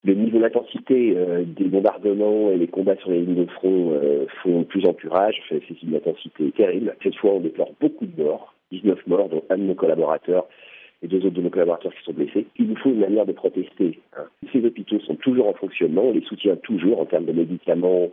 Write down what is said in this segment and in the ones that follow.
Le niveau d'intensité des bombardements et les combats sur les lignes de front font de plus en plus rage. C'est une intensité terrible. Cette fois, on déplore beaucoup de morts, 19 morts, dont un de nos collaborateurs et 2 autres de nos collaborateurs qui sont blessés. Il nous faut une manière de protester. Ces hôpitaux sont toujours en fonctionnement, on les soutient toujours en termes de médicaments,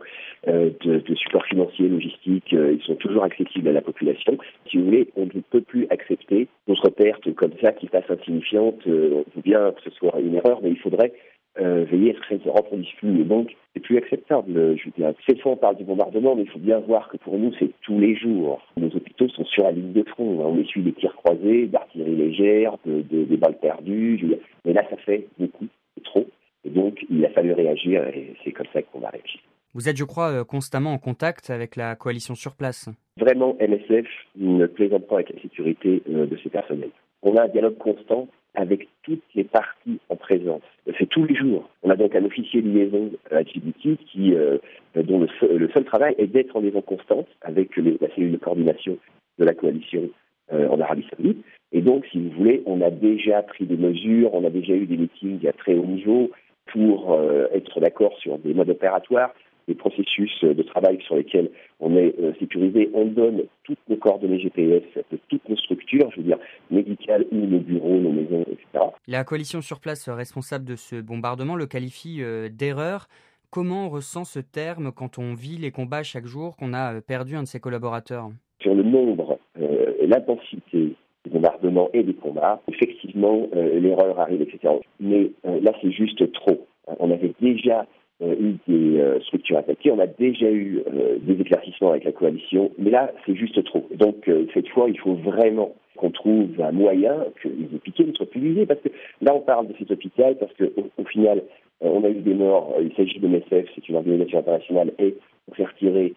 de support financier, logistique, ils sont toujours accessibles à la population. Si vous voulez, on ne peut plus accepter d'autres pertes comme ça qui passent insignifiantes. On veut bien que ce soit une erreur, mais il faudrait veiller à ce que ça ne se reproduise plus. Et donc, c'est plus acceptable. Je veux dire, cette fois, on parle du bombardement, mais il faut bien voir que pour nous, c'est tous les jours. Nos hôpitaux sont sur la ligne de front. On essuie des tirs croisés, d'artillerie légère, des balles perdues. Mais là, ça fait beaucoup, c'est trop. Et donc, il a fallu réagir et c'est comme ça qu'on va réagir. Vous êtes, je crois, constamment en contact avec la coalition sur place. Vraiment, MSF ne plaisante pas avec la sécurité de ses personnels. On a un dialogue constant avec toutes les parties en présence. C'est tous les jours. On a donc un officier de liaison à Djibouti dont le seul travail est d'être en liaison constante avec la cellule de coordination de la coalition en Arabie Saoudite. Et donc, si vous voulez, on a déjà pris des mesures, on a déjà eu des meetings à très haut niveau pour être d'accord sur des modes opératoires, des processus de travail sur lesquels on est sécurisé. On donne toutes nos coordonnées GPS de toutes nos structures, je veux dire médicales ou nos bureaux, nos maisons, etc. La coalition sur place responsable de ce bombardement le qualifie d'erreur. Comment on ressent ce terme quand on vit les combats chaque jour, qu'on a perdu un de ses collaborateurs ? Sur le nombre et l'intensité des bombardements et des combats, effectivement, l'erreur arrive, etc. Mais là, c'est juste trop. On avait déjà eu des structures attaquées, on a déjà eu des éclaircissements avec la coalition, mais là, c'est juste trop. Donc, cette fois, il faut vraiment qu'on trouve un moyen que les hôpitaux ne soient plus visés, parce que là, on parle de cet hôpital, parce qu'au final, on a eu des morts, il s'agit de MSF, c'est une organisation internationale, et on fait retirer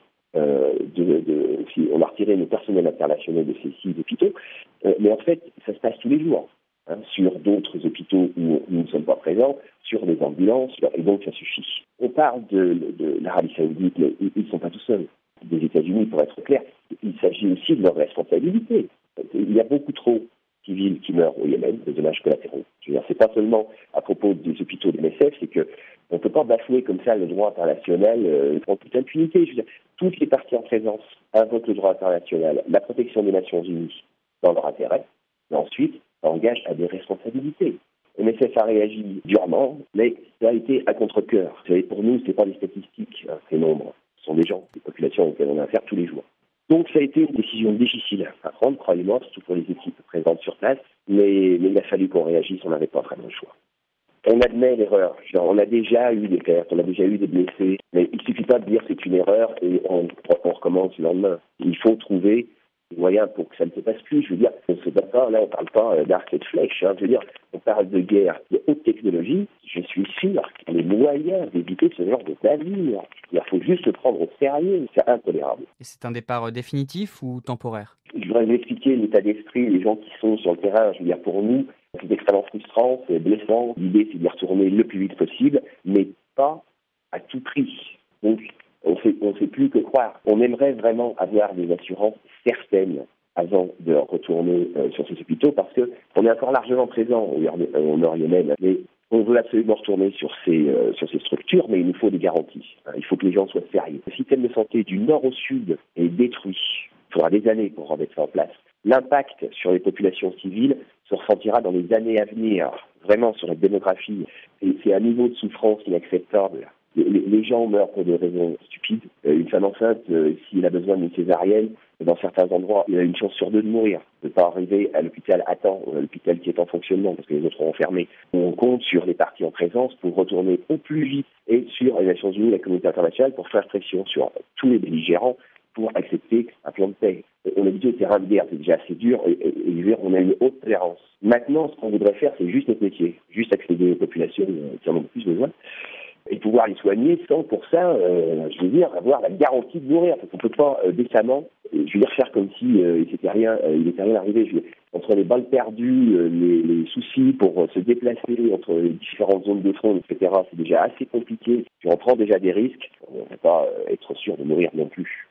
on a retiré nos personnels internationaux de ces 6 hôpitaux, mais en fait, ça se passe tous les jours. Sur d'autres hôpitaux où nous ne sommes pas présents, sur des ambulances, et donc ça suffit. On parle de l'Arabie Saoudite, mais ils ne sont pas tout seuls. Des États-Unis, pour être clair, il s'agit aussi de leur responsabilité. Il y a beaucoup trop de civils qui meurent au Yémen, de dommages collatéraux. Je veux dire, c'est pas seulement à propos des hôpitaux de MSF, c'est que on ne peut pas bafouer comme ça le droit international en toute impunité. Je veux dire, toutes les parties en présence invoquent le droit international, la protection des Nations Unies dans leur intérêt, et ensuite, ça engage à des responsabilités. MSF a réagi durement, mais ça a été à contre-cœur. Vous savez, pour nous, ce n'est pas des statistiques, ces nombres. Ce sont des gens, des populations auxquelles on a affaire tous les jours. Donc ça a été une décision difficile à prendre, croyez-moi, surtout pour les équipes présentes sur place, mais il a fallu qu'on réagisse, on n'avait pas vraiment le choix. On admet l'erreur. On a déjà eu des pertes, on a déjà eu des blessés, mais il ne suffit pas de dire c'est une erreur et on recommence le lendemain. Il faut trouver des moyens pour que ça ne se passe plus. Je veux dire, on ne se bat pas, là on ne parle pas d'arc et de flèche. Je veux dire, on parle de guerre de haute technologie. Je suis sûr qu'il y a les moyens d'éviter ce genre de navire. Il faut juste le prendre au sérieux, c'est intolérable. Et c'est un départ définitif ou temporaire ? Je voudrais vous expliquer l'état d'esprit des gens qui sont sur le terrain. Je veux dire, pour nous, c'est extrêmement frustrant, c'est blessant. L'idée, c'est d'y retourner le plus vite possible, mais pas à tout prix. Donc, on ne sait plus que croire. On aimerait vraiment avoir des assurances certaines avant de retourner sur ces hôpitaux, parce qu'on est encore largement présent au Nord-Yémen. Mais on veut absolument retourner sur ces structures, mais il nous faut des garanties. Il faut que les gens soient sérieux. Le système de santé du nord au sud est détruit. Il faudra des années pour remettre ça en place. L'impact sur les populations civiles se ressentira dans les années à venir, vraiment sur la démographie. Et c'est un niveau de souffrance inacceptable. Les gens meurent pour des raisons stupides. Une femme enceinte, si elle a besoin d'une césarienne, dans certains endroits, il a une chance sur 2 de mourir, de ne pas arriver à l'hôpital à temps, à l'hôpital qui est en fonctionnement, parce que les autres ont fermé. On compte sur les parties en présence pour retourner au plus vite et sur les Nations Unies, la communauté internationale, pour faire pression sur tous les belligérants pour accepter un plan de paix. On est habitué au terrain de guerre, c'est déjà assez dur, et on a une haute tolérance. Maintenant, ce qu'on voudrait faire, c'est juste notre métier, juste accéder aux populations qui en ont le plus besoin, et pouvoir les soigner sans, pour ça, je veux dire, avoir la garantie de mourir. Parce qu'on ne peut pas décemment, je veux dire, faire comme si il n'était rien arrivé. Entre les balles perdues, les soucis pour se déplacer entre les différentes zones de front, etc., c'est déjà assez compliqué. Puis on prend déjà des risques, on ne va pas être sûr de mourir non plus.